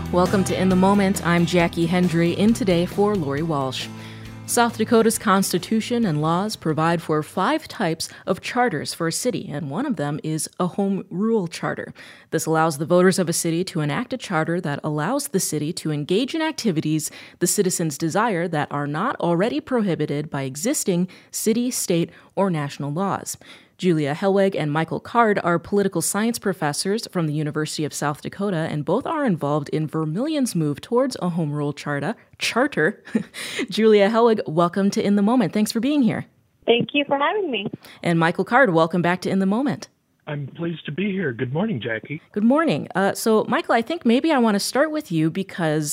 Welcome to In the Moment. I'm Jackie Hendry, in today for Lori Walsh. South Dakota's constitution and laws provide for 5 types of charters for a city, and one of them is a home rule charter. This allows the voters of a city to enact a charter that allows the city to engage in activities the citizens desire that are not already prohibited by existing city, state, or national laws. Julia Hellweg and Michael Card are political science professors from the University of South Dakota, and both are involved in Vermilion's move towards a home rule charter. Julia Hellweg, welcome to In the Moment. Thanks for being here. Thank you for having me. And Michael Card, welcome back to In the Moment. I'm pleased to be here. Good morning, Jackie. Good morning. So, Michael, I think maybe I want to start with you because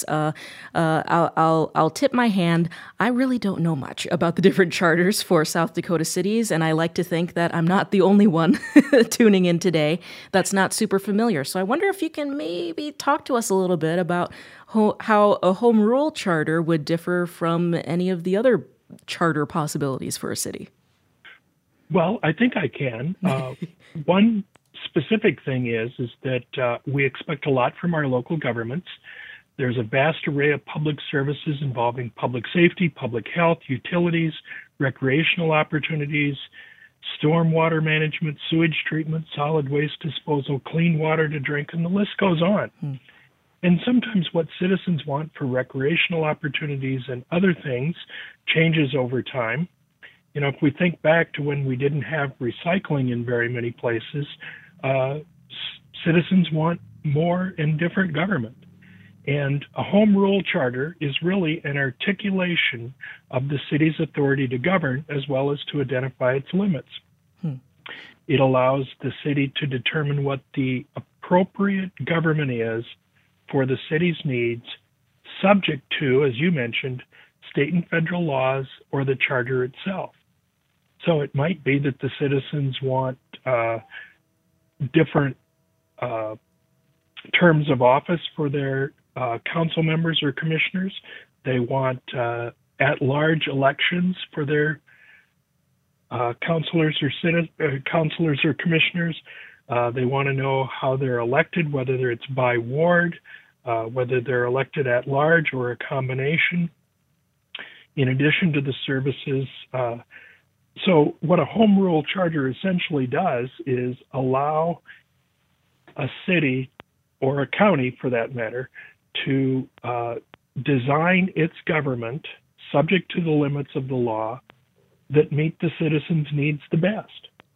I'll tip my hand. I really don't know much about the different charters for South Dakota cities, and I like to think that I'm not the only one tuning in today that's not super familiar. So I wonder if you can maybe talk to us a little bit about how a home rule charter would differ from any of the other charter possibilities for a city. Well, I think I can. One specific thing is that we expect a lot from our local governments. There's a vast array of public services involving public safety, public health, utilities, recreational opportunities, stormwater management, sewage treatment, solid waste disposal, clean water to drink, and the list goes on. And sometimes what citizens want for recreational opportunities and other things changes over time. You know, if we think back to when we didn't have recycling in very many places, citizens want more and different government. And a home rule charter is really an articulation of the city's authority to govern as well as to identify its limits. It allows the city to determine what the appropriate government is for the city's needs, subject to, as you mentioned, state and federal laws or the charter itself. So it might be that the citizens want different terms of office for their council members or commissioners. They want at-large elections for their councilors or commissioners. They want to know how they're elected, whether it's by ward, whether they're elected at large or a combination. In addition to the services, so what a home rule charter essentially does is allow a city or a county, for that matter, to design its government subject to the limits of the law that meet the citizens' needs the best.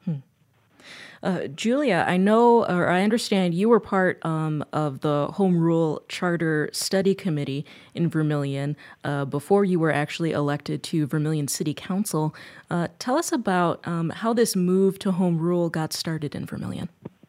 Julia, I know, or I understand you were part of the Home Rule Charter Study Committee in Vermilion before you were actually elected to Vermilion City Council. Tell us about how this move to Home Rule got started in Vermilion.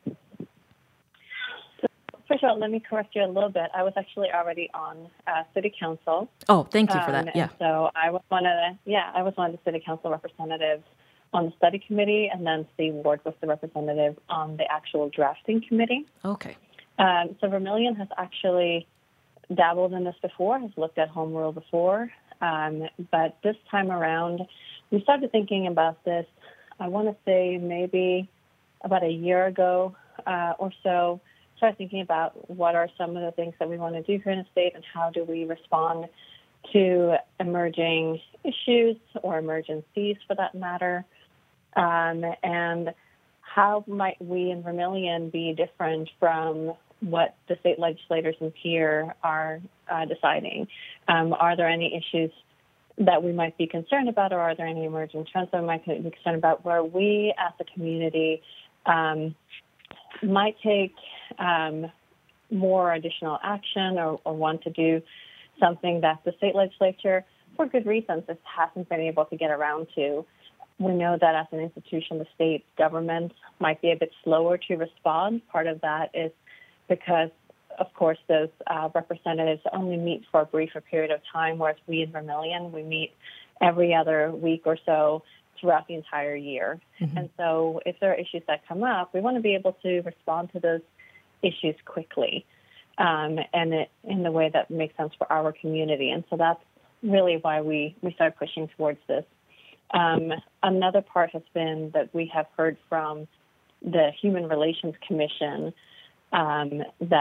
So, first of all, let me correct you a little bit. I was actually already on City Council. Oh, thank you for that. Yeah. So I was one of the City Council representatives on the study committee, and then Steve Ward was the representative on the actual drafting committee. Okay. So Vermilion has actually dabbled in this before, has looked at home rule before, but this time around, we started thinking about this, I want to say maybe about a year ago or so, started thinking about what are some of the things that we want to do here in the state and how do we respond to emerging issues or emergencies for that matter. And how might we in Vermilion be different from what the state legislators in here are deciding? Are there any issues that we might be concerned about, or are there any emerging trends that we might be concerned about where we as a community might take more additional action or want to do something that the state legislature, for good reasons, just hasn't been able to get around to? We know that as an institution, the state government might be a bit slower to respond. Part of that is because, of course, those representatives only meet for a briefer period of time, whereas we in Vermilion, we meet every other week or so throughout the entire year. Mm-hmm. And so if there are issues that come up, we want to be able to respond to those issues quickly and in the way that makes sense for our community. And so that's really why we started pushing towards this. Another part has been that we have heard from the Human Relations Commission that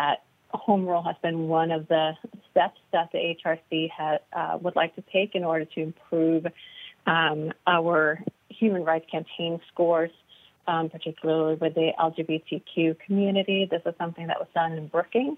home rule has been one of the steps that the HRC would like to take in order to improve our human rights campaign scores, particularly with the LGBTQ community. This is something that was done in Brookings,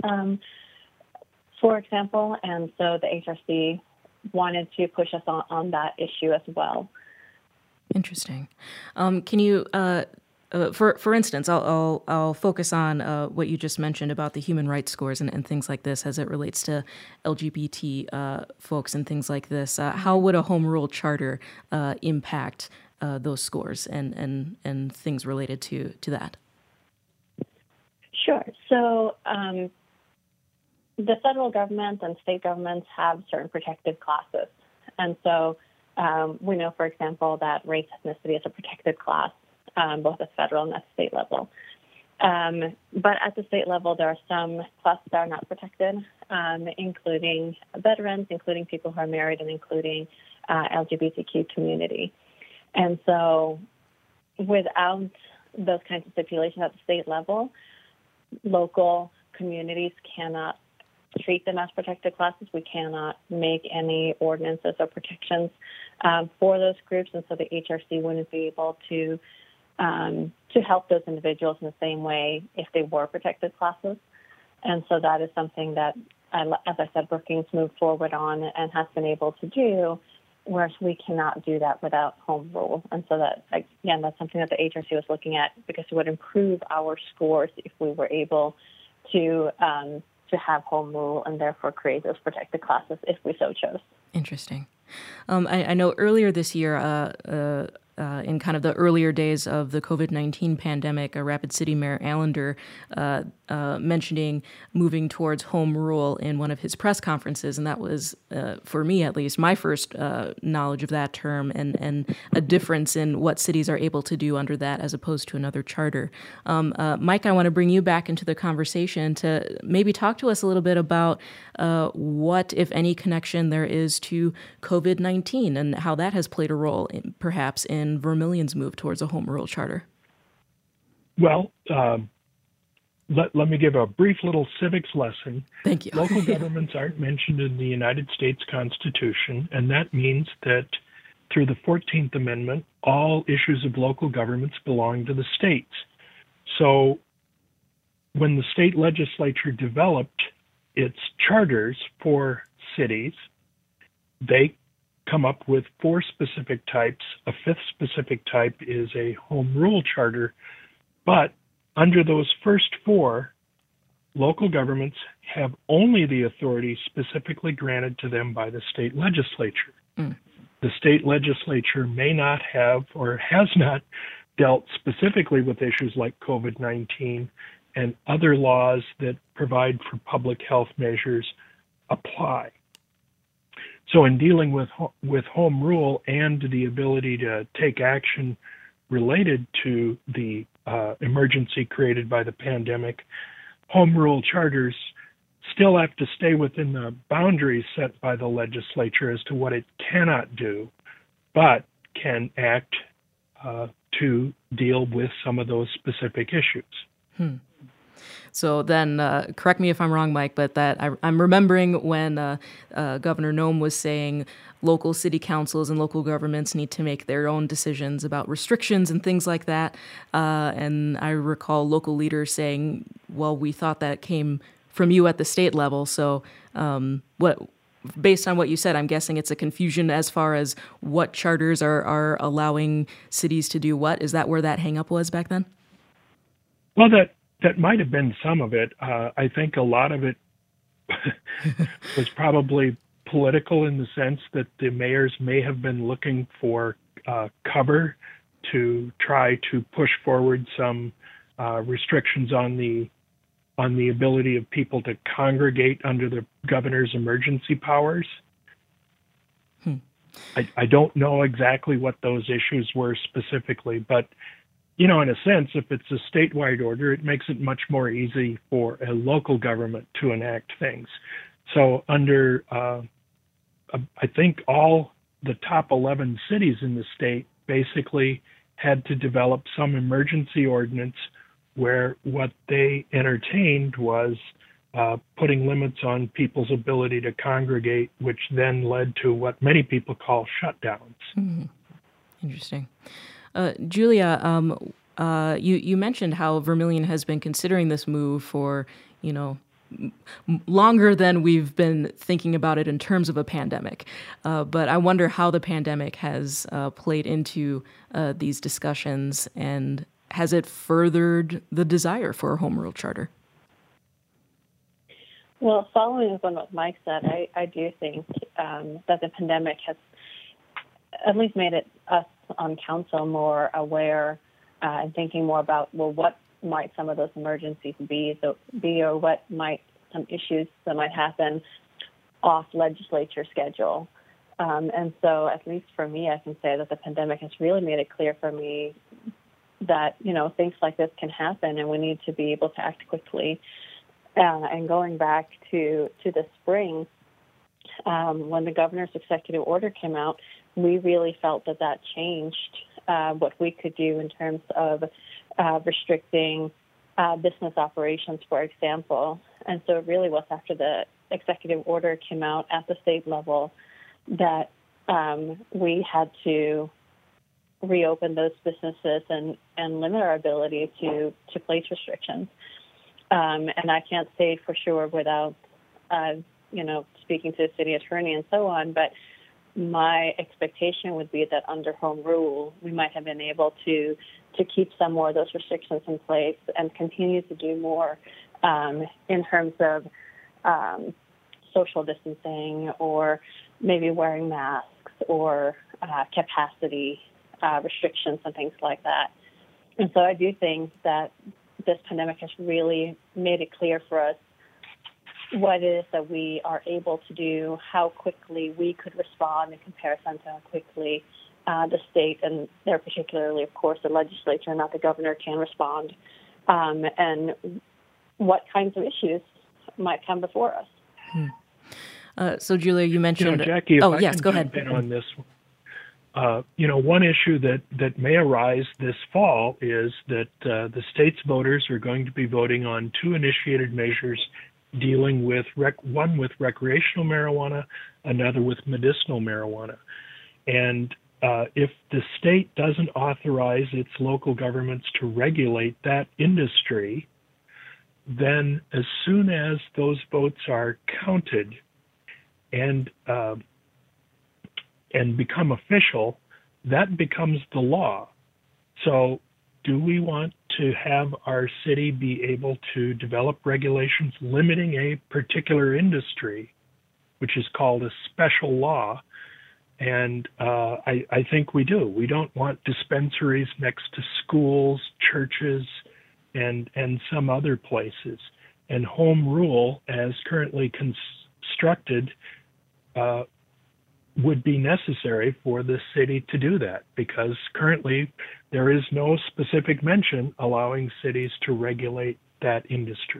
for example, and so the HRC wanted to push us on that issue as well. Interesting. Can you, for instance, I'll focus on what you just mentioned about the human rights scores and things like this as it relates to LGBT folks and things like this. How would a home rule charter impact those scores and things related to that? Sure. So the federal government and state governments have certain protected classes. And so we know, for example, that race ethnicity is a protected class, both at federal and at state level. But at the state level, there are some classes that are not protected, including veterans, including people who are married, and including LGBTQ community. And so without those kinds of stipulations at the state level, local communities cannot treat them as protected classes. We cannot make any ordinances or protections for those groups, and so the HRC wouldn't be able to help those individuals in the same way if they were protected classes. And so that is something that, as I said, Brookings moved forward on and has been able to do, whereas we cannot do that without home rule. And so that, again, that's something that the HRC was looking at because it would improve our scores if we were able to have home rule and therefore create those protected classes if we so chose. Interesting. I know earlier this year, in kind of the earlier days of the COVID-19 pandemic, Rapid City Mayor Allender mentioning moving towards home rule in one of his press conferences, and that was, for me at least, my first knowledge of that term and a difference in what cities are able to do under that as opposed to another charter. Mike, I want to bring you back into the conversation to maybe talk to us a little bit about what, if any, connection there is to COVID-19 and how that has played a role, perhaps, in Vermilion's move towards a home rule charter. Well, let me give a brief little civics lesson. Thank you. Local governments aren't mentioned in the United States Constitution, and that means that through the 14th Amendment, all issues of local governments belong to the states. So when the state legislature developed its charters for cities, they come up with 4 specific types. A 5th specific type is a home rule charter. But under those first 4, local governments have only the authority specifically granted to them by the state legislature. The state legislature may not have or has not dealt specifically with issues like COVID-19, and other laws that provide for public health measures apply. So in dealing with home rule and the ability to take action related to the emergency created by the pandemic, home rule charters still have to stay within the boundaries set by the legislature as to what it cannot do, but can act to deal with some of those specific issues. So then, correct me if I'm wrong, Mike, but that I'm remembering when Governor Noem was saying local city councils and local governments need to make their own decisions about restrictions and things like that. And I recall local leaders saying, well, we thought that came from you at the state level. So based on what you said, I'm guessing it's a confusion as far as what charters are allowing cities to do what. Is that where that hang up was back then? Well, that might have been some of it. I think a lot of it was probably political in the sense that the mayors may have been looking for cover to try to push forward some restrictions on the ability of people to congregate under the governor's emergency powers. I don't know exactly what those issues were specifically, but in a sense, if it's a statewide order, it makes it much more easy for a local government to enact things. So under, I think all the top 11 cities in the state basically had to develop some emergency ordinance where what they entertained was putting limits on people's ability to congregate, which then led to what many people call shutdowns. Mm-hmm. Interesting. Julia, you mentioned how Vermilion has been considering this move for, longer than we've been thinking about it in terms of a pandemic. But I wonder how the pandemic has played into these discussions, and has it furthered the desire for a home rule charter? Well, following up on what Mike said, I do think that the pandemic has at least made us on council more aware and thinking more about, well, what might some of those emergencies be, or what might some issues that might happen off legislature schedule. And so at least for me, I can say that the pandemic has really made it clear for me that, things like this can happen and we need to be able to act quickly. And going back to the spring, when the governor's executive order came out, we really felt that changed what we could do in terms of restricting business operations, for example. And so it really was after the executive order came out at the state level that we had to reopen those businesses and limit our ability to place restrictions. And I can't say for sure without, speaking to the city attorney and so on, but my expectation would be that under home rule, we might have been able to keep some more of those restrictions in place and continue to do more in terms of social distancing, or maybe wearing masks, or capacity restrictions and things like that. And so I do think that this pandemic has really made it clear for us what it is that we are able to do, how quickly we could respond in comparison to how quickly the state, and there particularly, of course, the legislature, not the governor, can respond, and what kinds of issues might come before us. So, Julia, you mentioned... Jackie, go ahead. In on this one. One issue that may arise this fall is that the state's voters are going to be voting on two initiated measures dealing with one with recreational marijuana, another with medicinal marijuana. And if the state doesn't authorize its local governments to regulate that industry, then as soon as those votes are counted and become official, that becomes the law. So do we want to have our city be able to develop regulations limiting a particular industry, which is called a special law? And I think we do. We don't want dispensaries next to schools, churches, and some other places. And home rule, as currently constructed, would be necessary for the city to do that, because currently there is no specific mention allowing cities to regulate that industry.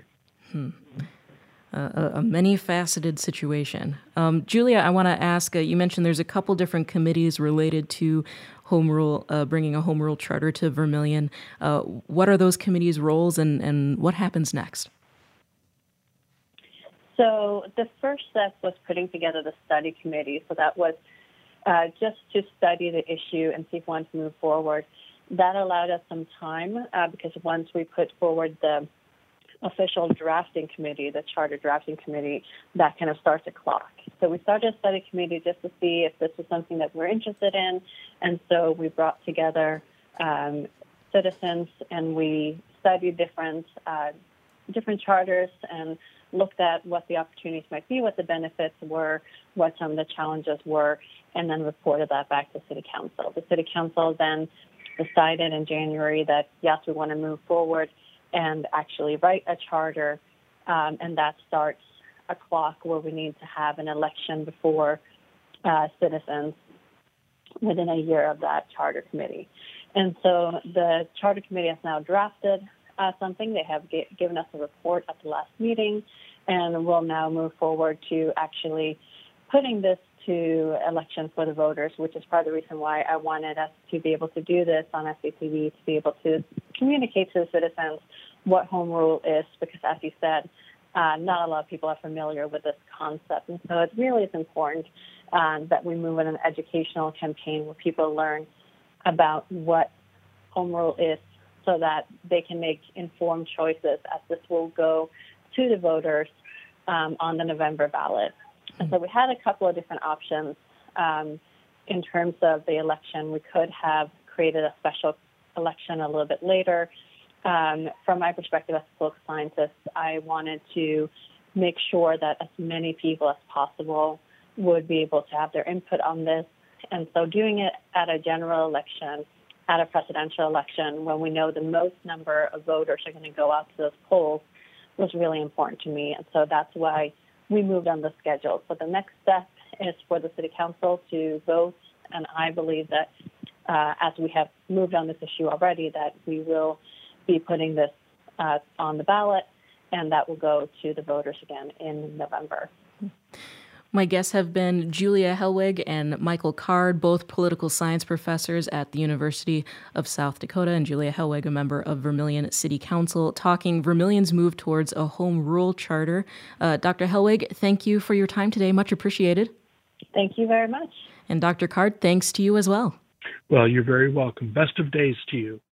A many-faceted situation. Julia, I want to ask, you mentioned there's a couple different committees related to home rule, bringing a home rule charter to Vermilion. What are those committees' roles, and what happens next? So the first step was putting together the study committee. So that was just to study the issue and see if we wanted to move forward. That allowed us some time because once we put forward the official drafting committee, the charter drafting committee, that kind of starts a clock. So we started a study committee just to see if this was something that we're interested in. And so we brought together citizens, and we studied different charters and looked at what the opportunities might be, what the benefits were, what some of the challenges were, and then reported that back to City Council. The City Council then decided in January that, yes, we want to move forward and actually write a charter, and that starts a clock where we need to have an election before citizens within a year of that charter committee. And so the charter committee has now drafted something. They have given us a report at the last meeting, and we'll now move forward to actually putting this to election for the voters, which is part of the reason why I wanted us to be able to do this on SCTV, to be able to communicate to the citizens what home rule is, because as you said, not a lot of people are familiar with this concept. And so it really is important that we move in an educational campaign where people learn about what home rule is so that they can make informed choices as this will go to the voters on the November ballot. And so we had a couple of different options in terms of the election. We could have created a special election a little bit later. From my perspective as a political scientist, I wanted to make sure that as many people as possible would be able to have their input on this. And so doing it at a general election, at a presidential election, when we know the most number of voters are going to go out to those polls, was really important to me. And so that's why we moved on the schedule. So the next step is for the City Council to vote. And I believe that as we have moved on this issue already, that we will be putting this on the ballot, and that will go to the voters again in November. My guests have been Julia Hellwig and Michael Card, both political science professors at the University of South Dakota, and Julia Hellwig, a member of Vermilion City Council, talking Vermilion's move towards a home rule charter. Dr. Hellwig, thank you for your time today. Much appreciated. Thank you very much. And Dr. Card, thanks to you as well. Well, you're very welcome. Best of days to you.